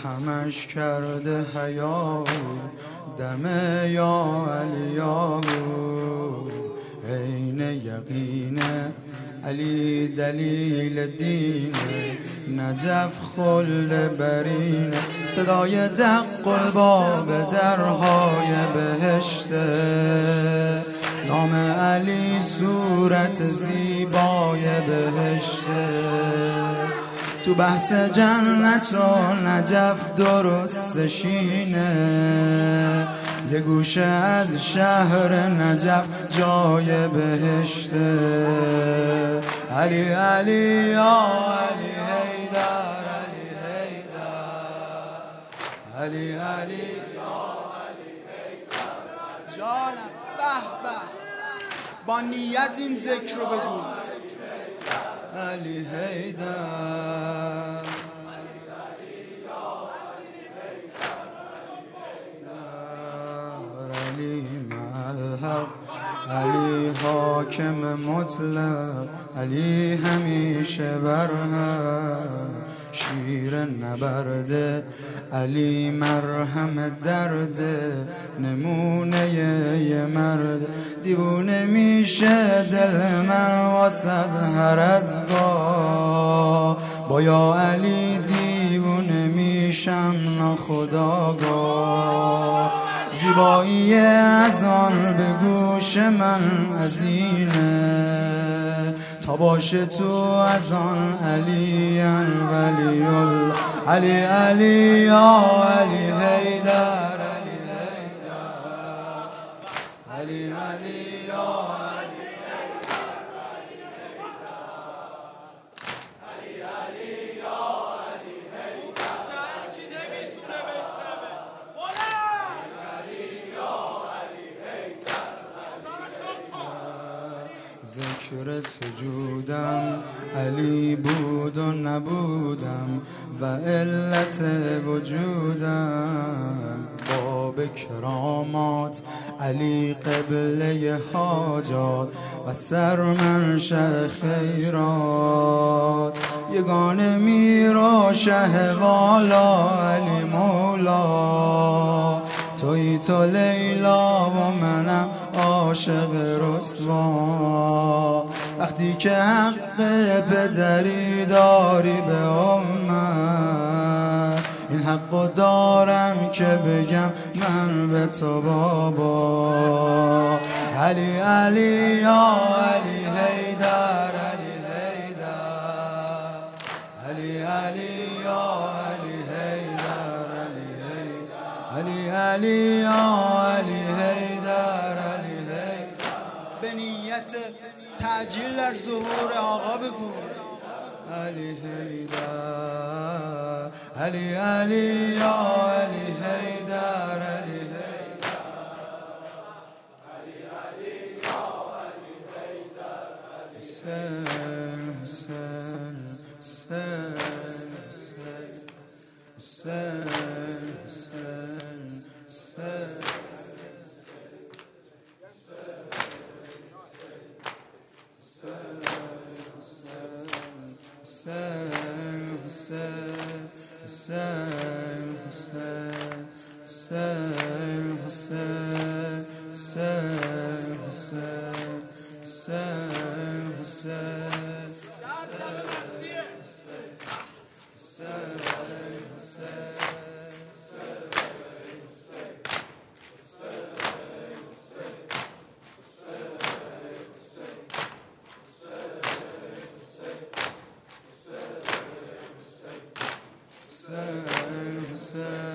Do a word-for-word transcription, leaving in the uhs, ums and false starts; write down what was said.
همش کرده حیا دم یا علی عین یقینه علی دلیل دینه نجف خلد برینه صدای دق الباب درهای بهشته نام علی صورت زیبای بهشته تو بحث جنت و نجف درست شینه یه گوشه از شهر نجف جای بهشته علی علی یا علی حیدر علی حیدر علی علی یا علی حیدر جانم به به با نیت این ذکر رو بگو علی حیدر علی ملحق علی حاکم مطلق علی همیشه برهم شیر نبرده علی مرهم درد نمونه یه مرد دیوونه میشه دل من واسد هر از گاه با یا علی دیوونه میشم ناخداگاه زیبایی از آن به گوش من ازینه تا باشه تو از آن علی ولی ال علی علی یا علی حیدر علی حیدر علی علی یا علی حیدر علی علی یا علی حیدر کی نمیتونه بشنوه ذکر سجودم علی بود و نبودم و علت وجودم باب کرامات علی قبله حاجات و سرمنشأ خیرات یگانه میر و شه والا علی مولا توی تو لیلا و منم عاشق رسوا وقتی که حق پدری داری به امت این حقو دارم که بگم من به تو بابا علی علی یا علی حیدر علی حیدر علی علی یا علی حیدر علی حیدر علی علی یا علی حیدر علی حیدر به نیت تعجیل در ظهور آقا بگو علی حیدر علی علی یا علی حیدر علی حیدر علی علی یا علی حیدر حسین حسین حسین حسین حسین حسین Hussein, Hussein.